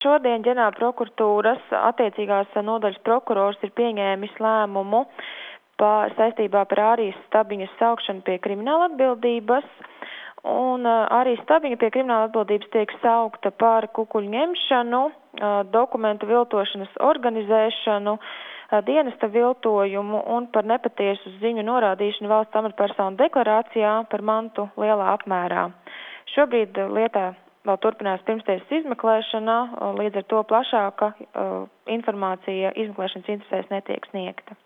šodien ģenerāla prokuratūras attiecīgās nodaļas prokurors ir pieņēmis lēmumu saistībā par Ārijas Stabiņas saukšanu pie krimināla atbildības. Un Ārijas Stabiņa pie krimināla atbildības tiek saukta par kukuļu ņemšanu, dokumentu viltošanas organizēšanu, dienesta viltojumu un par nepatiesu ziņu norādīšanu valsts amatpersonu deklarācijā par mantu lielā apmērā. Šobrīd lietā vēl turpinās pirmstiesas izmeklēšana, līdz ar to plašāka informācija izmeklēšanas interesēs netiek sniegta.